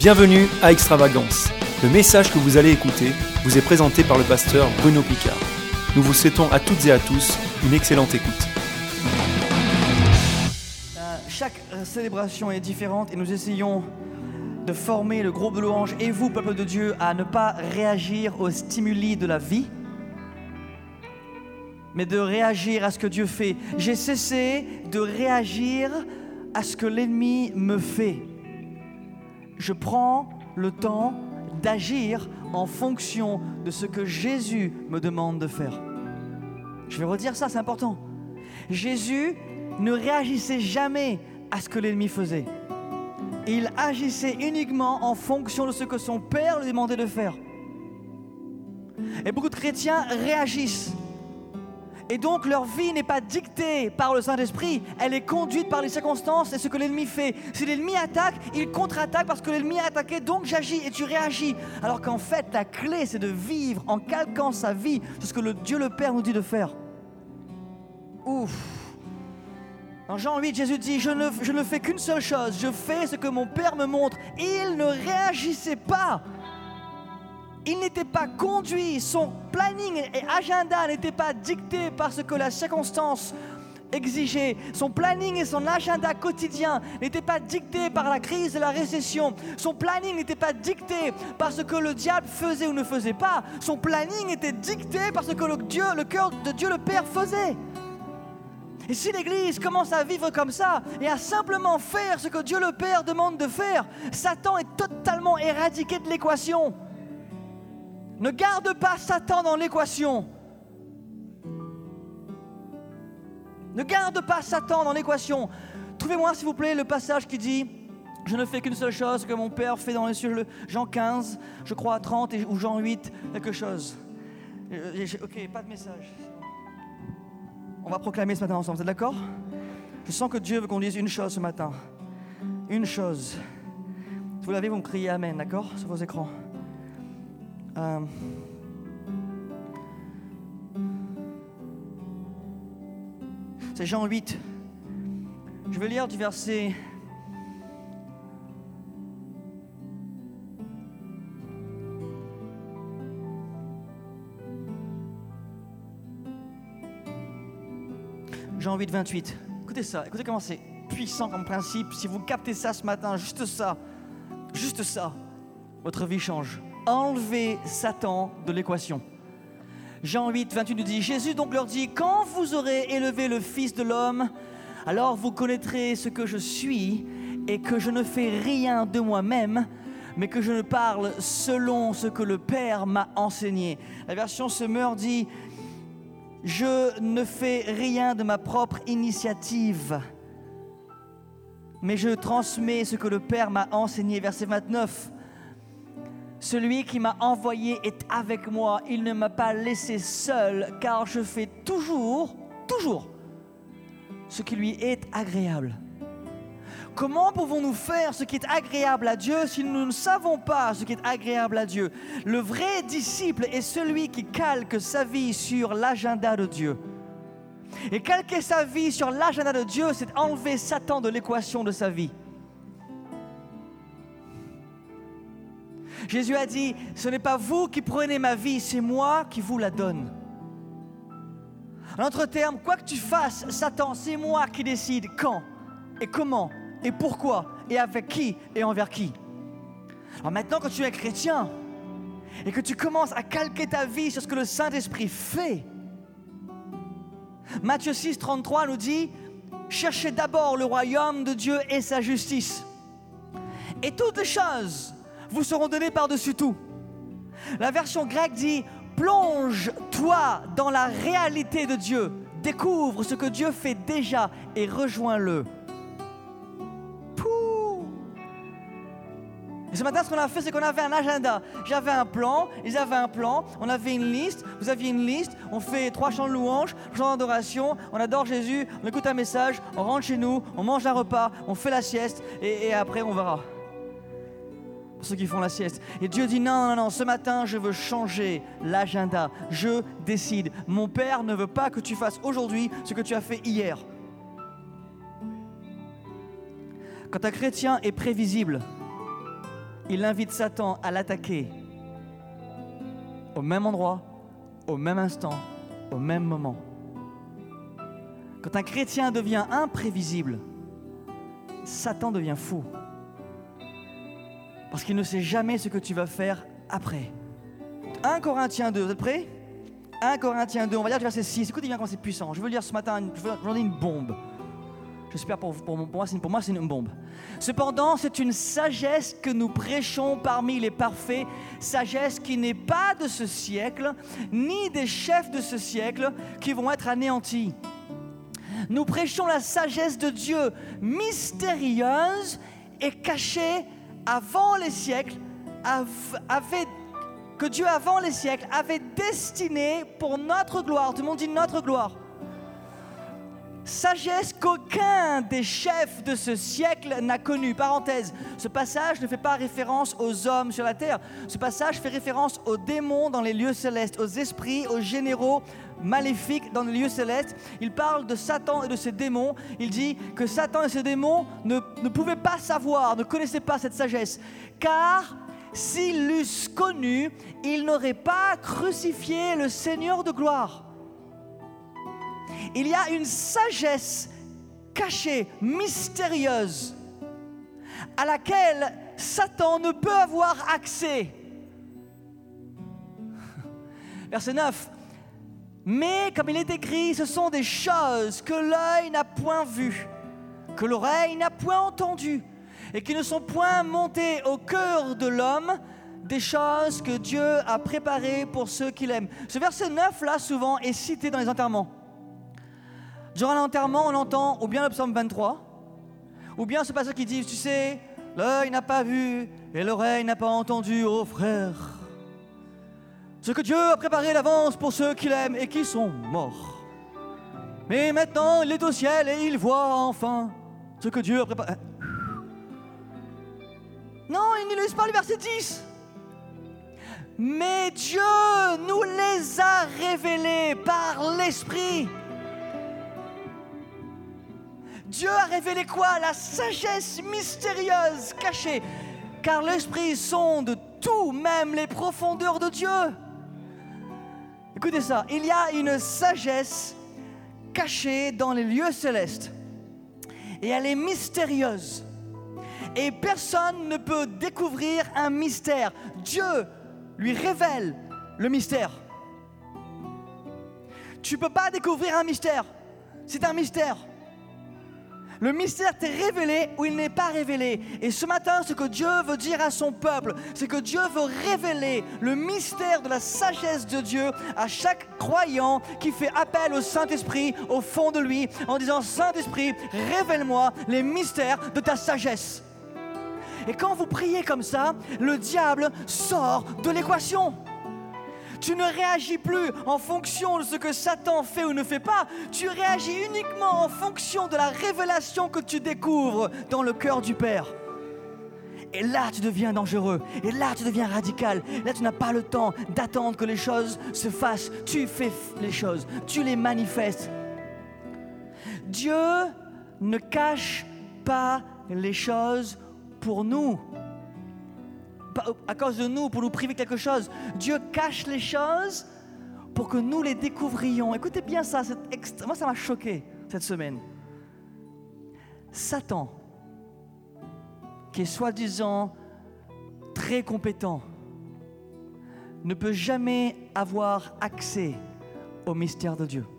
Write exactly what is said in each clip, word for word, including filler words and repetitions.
Bienvenue à Extravagance. Le message que vous allez écouter vous est présenté par le pasteur Bruno Picard. Nous vous souhaitons à toutes et à tous une excellente écoute. Euh, chaque euh, célébration est différente et nous essayons de former le groupe de louanges et vous, peuple de Dieu, à ne pas réagir aux stimuli de la vie, mais de réagir à ce que Dieu fait. J'ai cessé de réagir à ce que l'ennemi me fait. Je prends le temps d'agir en fonction de ce que Jésus me demande de faire. Je vais redire ça, c'est important. Jésus ne réagissait jamais à ce que l'ennemi faisait. Il agissait uniquement en fonction de ce que son Père lui demandait de faire. Et beaucoup de chrétiens réagissent. Et donc leur vie n'est pas dictée par le Saint-Esprit, elle est conduite par les circonstances et ce que l'ennemi fait. Si l'ennemi attaque, il contre-attaque parce que l'ennemi a attaqué, donc j'agis et tu réagis. Alors qu'en fait, la clé, c'est de vivre en calquant sa vie sur ce que le Dieu le Père nous dit de faire. Ouf. Dans Jean huit, Jésus dit, je ne, je ne fais qu'une seule chose, je fais ce que mon Père me montre. Il ne réagissait pas. Il n'était pas conduit, son planning et agenda n'étaient pas dictés par ce que la circonstance exigeait. Son planning et son agenda quotidien n'étaient pas dictés par la crise et la récession. Son planning n'était pas dicté par ce que le diable faisait ou ne faisait pas. Son planning était dicté par ce que le, Dieu, le cœur de Dieu le Père faisait. Et si l'Église commence à vivre comme ça et à simplement faire ce que Dieu le Père demande de faire, Satan est totalement éradiqué de l'équation. Ne garde pas Satan dans l'équation. Ne garde pas Satan dans l'équation. Trouvez-moi, s'il vous plaît, le passage qui dit « Je ne fais qu'une seule chose que mon Père fait dans les cieux ». Jean quinze, je crois, trente ou Jean huit, quelque chose. Ok, pas de message. On va proclamer ce matin ensemble, vous êtes d'accord? Je sens que Dieu veut qu'on dise une chose ce matin. Une chose. Si vous l'avez, vous me criez Amen, d'accord? Sur vos écrans. Euh... C'est Jean huit. Je vais lire du verset Jean huit, vingt-huit. Écoutez ça, écoutez comment c'est puissant comme principe. Si vous captez ça ce matin, juste ça, juste ça, votre vie change. Enlevez Satan de l'équation. Jean huit, vingt-huit nous dit, Jésus donc leur dit, quand vous aurez élevé le Fils de l'homme, alors vous connaîtrez ce que je suis et que je ne fais rien de moi-même, mais que je ne parle selon ce que le Père m'a enseigné. La version Semeur dit, je ne fais rien de ma propre initiative, mais je transmets ce que le Père m'a enseigné. Verset vingt-neuf. Celui qui m'a envoyé est avec moi, il ne m'a pas laissé seul, car je fais toujours, toujours, ce qui lui est agréable. Comment pouvons-nous faire ce qui est agréable à Dieu si nous ne savons pas ce qui est agréable à Dieu? Le vrai disciple est celui qui calque sa vie sur l'agenda de Dieu. Et calquer sa vie sur l'agenda de Dieu, c'est enlever Satan de l'équation de sa vie. Jésus a dit, ce n'est pas vous qui prenez ma vie, c'est moi qui vous la donne. En d'autres termes, quoi que tu fasses, Satan, c'est moi qui décide quand et comment et pourquoi et avec qui et envers qui. Alors maintenant, quand tu es chrétien et que tu commences à calquer ta vie sur ce que le Saint-Esprit fait, Matthieu six, trente-trois nous dit, cherchez d'abord le royaume de Dieu et sa justice. Et toutes les choses vous seront donnés par-dessus tout. La version grecque dit « Plonge-toi dans la réalité de Dieu, découvre ce que Dieu fait déjà et rejoins-le. » Pouh! Et ce matin, ce qu'on a fait, c'est qu'on avait un agenda. J'avais un plan, ils avaient un plan, on avait une liste, vous aviez une liste, on fait trois chants de louange, chants d'adoration, on adore Jésus, on écoute un message, on rentre chez nous, on mange un repas, on fait la sieste et, et après on verra. Ceux qui font la sieste. Et Dieu dit non, non, non, ce matin je veux changer l'agenda, je décide. Mon Père ne veut pas que tu fasses aujourd'hui ce que tu as fait hier. Quand un chrétien est prévisible, il invite Satan à l'attaquer au même endroit, au même instant, au même moment. Quand un chrétien devient imprévisible, Satan devient fou. Parce qu'il ne sait jamais ce que tu vas faire après. un Corinthiens deux, vous êtes prêts? un Corinthiens deux, on va lire le verset six. Écoutez bien comment c'est puissant. Je veux lire ce matin, je veux vous donner une bombe. J'espère pour, pour, pour, moi, c'est, pour moi, c'est une bombe. Cependant, c'est une sagesse que nous prêchons parmi les parfaits, sagesse qui n'est pas de ce siècle, ni des chefs de ce siècle qui vont être anéantis. Nous prêchons la sagesse de Dieu, mystérieuse et cachée avant les siècles, avait, que Dieu avant les siècles avait destinée pour notre gloire. Tout le monde dit notre gloire. Sagesse qu'aucun des chefs de ce siècle n'a connue. Parenthèse, ce passage ne fait pas référence aux hommes sur la terre. Ce passage fait référence aux démons dans les lieux célestes, aux esprits, aux généraux maléfiques dans les lieux célestes. Il parle de Satan et de ses démons. Il dit que Satan et ses démons ne, ne pouvaient pas savoir, ne connaissaient pas cette sagesse. Car s'ils l'eussent connue, ils n'auraient pas crucifié le Seigneur de gloire. Il y a une sagesse cachée, mystérieuse, à laquelle Satan ne peut avoir accès. Verset neuf. Mais comme il est écrit, ce sont des choses que l'œil n'a point vues, que l'oreille n'a point entendues, et qui ne sont point montées au cœur de l'homme, des choses que Dieu a préparées pour ceux qui l'aiment. Ce verset neuf là, souvent, est cité dans les enterrements. Durant l'enterrement, on entend ou bien le psaume vingt-trois, ou bien ce passage qui dit, tu sais, l'œil n'a pas vu et l'oreille n'a pas entendu, oh frère, ce que Dieu a préparé d'avance pour ceux qui l'aiment et qui sont morts. Mais maintenant, il est au ciel et il voit enfin ce que Dieu a préparé. Non, il ne laisse pas le verset dix. Mais Dieu nous les a révélés par l'Esprit. Dieu a révélé quoi? La sagesse mystérieuse cachée. Car l'Esprit sonde tout, même les profondeurs de Dieu. Écoutez ça, il y a une sagesse cachée dans les lieux célestes. Et elle est mystérieuse. Et personne ne peut découvrir un mystère. Dieu lui révèle le mystère. Tu ne peux pas découvrir un mystère. C'est un mystère. Le mystère t'est révélé ou il n'est pas révélé. Et ce matin, ce que Dieu veut dire à son peuple, c'est que Dieu veut révéler le mystère de la sagesse de Dieu à chaque croyant qui fait appel au Saint-Esprit au fond de lui, en disant, Saint-Esprit, révèle-moi les mystères de ta sagesse. Et quand vous priez comme ça, le diable sort de l'équation. Tu ne réagis plus en fonction de ce que Satan fait ou ne fait pas. Tu réagis uniquement en fonction de la révélation que tu découvres dans le cœur du Père. Et là, tu deviens dangereux. Et là, tu deviens radical. Là, tu n'as pas le temps d'attendre que les choses se fassent. Tu fais les choses. Tu les manifestes. Dieu ne cache pas les choses pour nous. À cause de nous, pour nous priver de quelque chose. Dieu cache les choses pour que nous les découvrions. Écoutez bien ça, c'est extra... moi ça m'a choqué cette semaine. Satan, qui est soi-disant très compétent, ne peut jamais avoir accès au mystère de Dieu.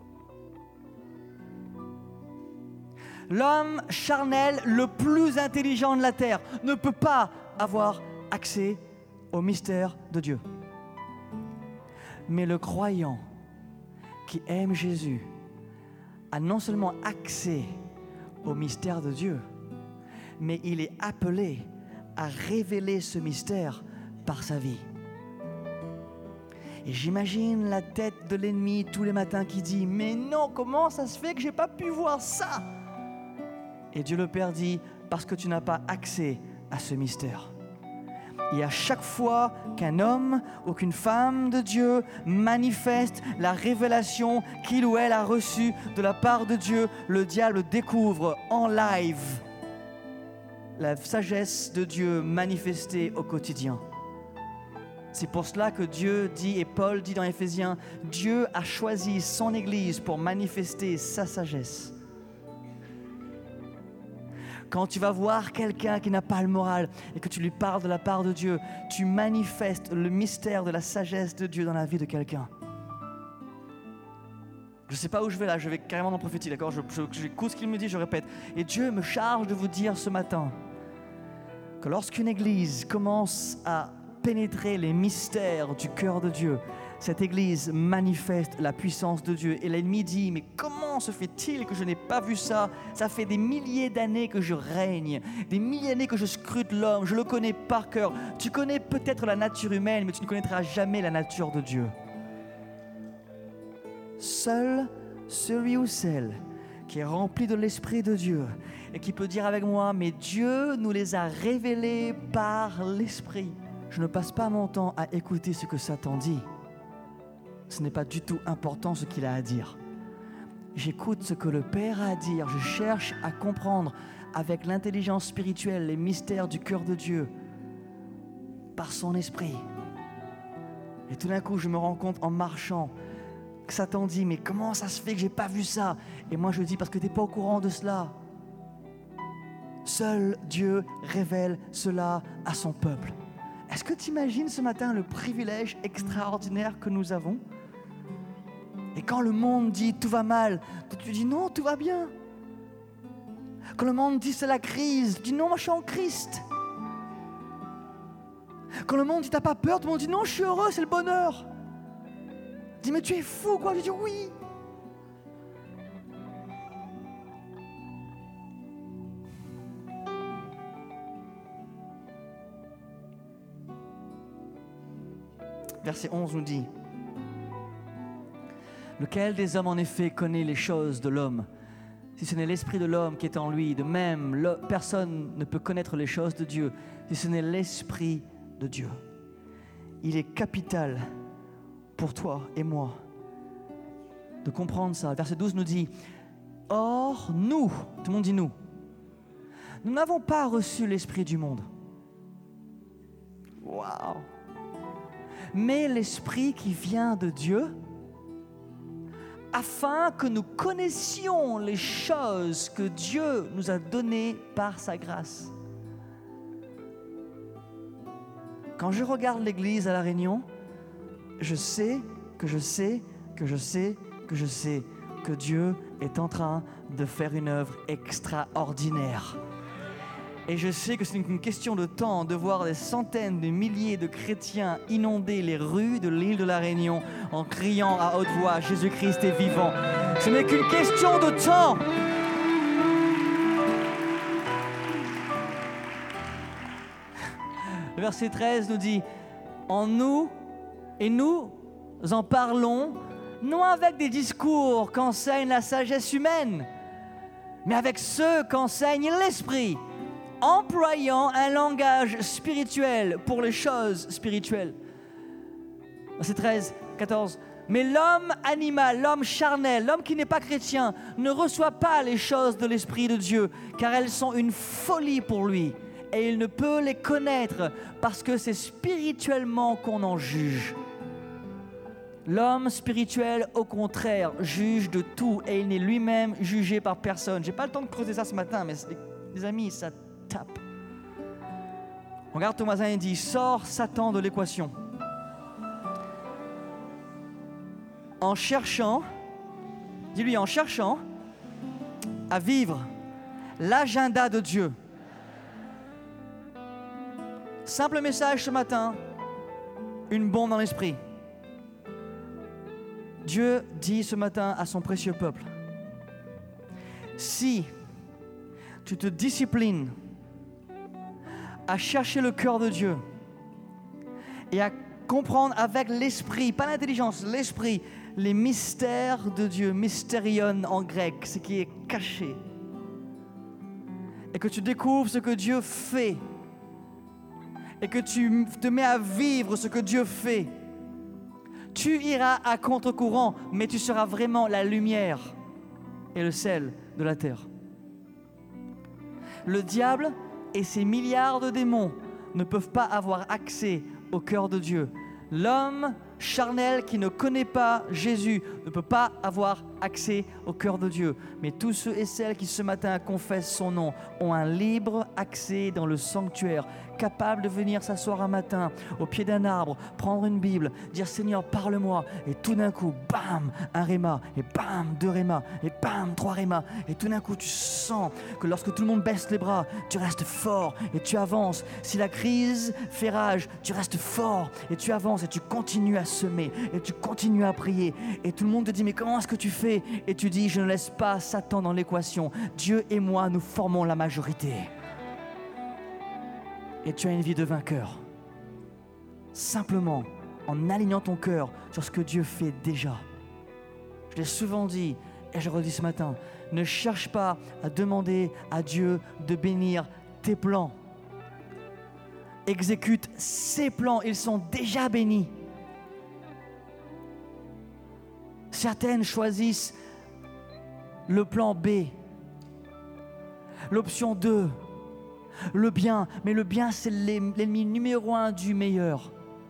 L'homme charnel le plus intelligent de la terre ne peut pas avoir accès au mystère de Dieu. Mais le croyant qui aime Jésus a non seulement accès au mystère de Dieu, mais il est appelé à révéler ce mystère par sa vie. Et j'imagine la tête de l'ennemi tous les matins qui dit « Mais non, comment ça se fait que je n'ai pas pu voir ça ?» Et Dieu le Père dit « Parce que tu n'as pas accès à ce mystère. » Et à chaque fois qu'un homme ou qu'une femme de Dieu manifeste la révélation qu'il ou elle a reçue de la part de Dieu, le diable découvre en live la sagesse de Dieu manifestée au quotidien. C'est pour cela que Dieu dit, et Paul dit dans Éphésiens, Dieu a choisi son Église pour manifester sa sagesse. Quand tu vas voir quelqu'un qui n'a pas le moral et que tu lui parles de la part de Dieu, tu manifestes le mystère de la sagesse de Dieu dans la vie de quelqu'un. Je ne sais pas où je vais là, je vais carrément en prophétie, d'accord ? je, je, J'écoute ce qu'il me dit, je répète. Et Dieu me charge de vous dire ce matin que lorsqu'une église commence à pénétrer les mystères du cœur de Dieu, cette église manifeste la puissance de Dieu. Et l'ennemi dit, mais comment se fait-il que je n'ai pas vu ça ? Ça fait des milliers d'années que je règne, des milliers d'années que je scrute l'homme, je le connais par cœur. Tu connais peut-être la nature humaine, mais tu ne connaîtras jamais la nature de Dieu. Seul celui ou celle qui est rempli de l'Esprit de Dieu et qui peut dire avec moi, mais Dieu nous les a révélés par l'Esprit. Je ne passe pas mon temps à écouter ce que Satan dit. Ce n'est pas du tout important ce qu'il a à dire. J'écoute ce que le Père a à dire. Je cherche à comprendre avec l'intelligence spirituelle les mystères du cœur de Dieu par son Esprit. Et tout d'un coup, je me rends compte en marchant que Satan dit, mais comment ça se fait que j'ai pas vu ça ? Et moi je dis, parce que tu n'es pas au courant de cela. Seul Dieu révèle cela à son peuple. Est-ce que tu imagines ce matin le privilège extraordinaire que nous avons ? Et quand le monde dit tout va mal, tu dis non, tout va bien. Quand le monde dit c'est la crise, tu dis non, moi je suis en Christ. Quand le monde dit t'as pas peur, tout le monde dit non, je suis heureux, c'est le bonheur. Tu dis mais tu es fou quoi ? Je dis oui. Verset onze nous dit, lequel des hommes en effet connaît les choses de l'homme, si ce n'est l'esprit de l'homme qui est en lui, de même le, personne ne peut connaître les choses de Dieu, si ce n'est l'esprit de Dieu. Il est capital pour toi et moi de comprendre ça. Verset douze nous dit, or nous, tout le monde dit nous, nous n'avons pas reçu l'esprit du monde. Waouh! Mais l'esprit qui vient de Dieu, afin que nous connaissions les choses que Dieu nous a données par sa grâce. Quand je regarde l'église à La Réunion, je sais que je sais que je sais que je sais que Dieu est en train de faire une œuvre extraordinaire. Et je sais que c'est une question de temps de voir des centaines de milliers de chrétiens inonder les rues de l'île de La Réunion en criant à haute voix « Jésus-Christ est vivant ». Ce n'est qu'une question de temps. Le verset treize nous dit « En nous, et nous en parlons, non avec des discours qu'enseigne la sagesse humaine, mais avec ceux qu'enseigne l'Esprit, employant un langage spirituel pour les choses spirituelles. » Verset treize, quatorze. « Mais l'homme animal, l'homme charnel, l'homme qui n'est pas chrétien, ne reçoit pas les choses de l'Esprit de Dieu, car elles sont une folie pour lui, et il ne peut les connaître, parce que c'est spirituellement qu'on en juge. L'homme spirituel, au contraire, juge de tout, et il n'est lui-même jugé par personne. » J'ai pas le temps de creuser ça ce matin, mais les, les amis, ça tape. Regarde ton voisin et dit, sors Satan de l'équation. En cherchant, dis-lui, en cherchant à vivre l'agenda de Dieu. Simple message ce matin, une bombe dans l'esprit. Dieu dit ce matin à son précieux peuple, si tu te disciplines à chercher le cœur de Dieu et à comprendre avec l'esprit, pas l'intelligence, l'esprit, les mystères de Dieu, mystérion en grec, ce qui est caché, et que tu découvres ce que Dieu fait, et que tu te mets à vivre ce que Dieu fait, tu iras à contre-courant, mais tu seras vraiment la lumière et le sel de la terre. Le diable et ces milliards de démons ne peuvent pas avoir accès au cœur de Dieu. L'homme charnel qui ne connaît pas Jésus ne peut pas avoir accès au cœur de Dieu. Mais tous ceux et celles qui ce matin confessent son nom ont un libre accès dans le sanctuaire, capables de venir s'asseoir un matin au pied d'un arbre, prendre une Bible, dire Seigneur parle-moi, et tout d'un coup, bam, un réma, et bam, deux rémas, et bam, trois rémas, et tout d'un coup tu sens que lorsque tout le monde baisse les bras, tu restes fort et tu avances. Si la crise fait rage, tu restes fort et tu avances et tu continues à semer et tu continues à prier, et tout le monde te dit mais comment est-ce que tu fais? Et tu dis je ne laisse pas Satan dans l'équation, Dieu et moi nous formons la majorité. Et tu as une vie de vainqueur, simplement en alignant ton cœur sur ce que Dieu fait déjà. Je l'ai souvent dit et je le redis ce matin, ne cherche pas à demander à Dieu de bénir tes plans. Exécute ses plans, ils sont déjà bénis. Certaines choisissent le plan B, l'option deux, le bien, mais le bien c'est l'ennemi numéro un du meilleur.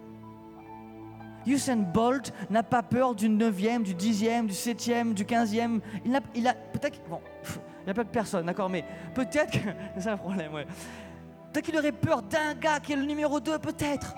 Usain Bolt n'a pas peur du neuvième, du dixième, du septième, du quinzième. Il a, il a peut-être, bon, il n'y a pas de personne, d'accord, mais peut-être que c'est ça le problème, ouais. Peut-être qu'il aurait peur d'un gars qui est le numéro deux, peut-être.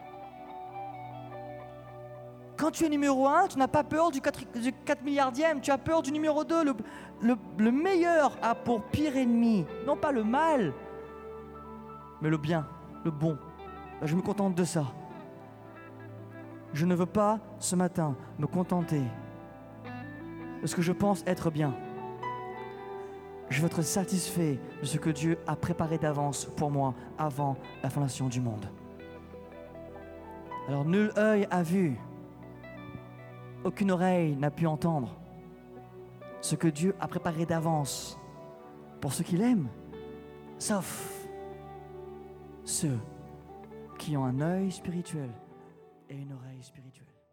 Quand tu es numéro un, tu n'as pas peur du quatre milliardième, tu as peur du numéro deux. Le, le, le meilleur a pour pire ennemi, non pas le mal, mais le bien, le bon. Je me contente de ça. Je ne veux pas, ce matin, me contenter de ce que je pense être bien. Je veux être satisfait de ce que Dieu a préparé d'avance pour moi avant la fondation du monde. Alors, nul œil a vu, aucune oreille n'a pu entendre ce que Dieu a préparé d'avance pour ceux qui l'aiment, sauf ceux qui ont un œil spirituel et une oreille spirituelle.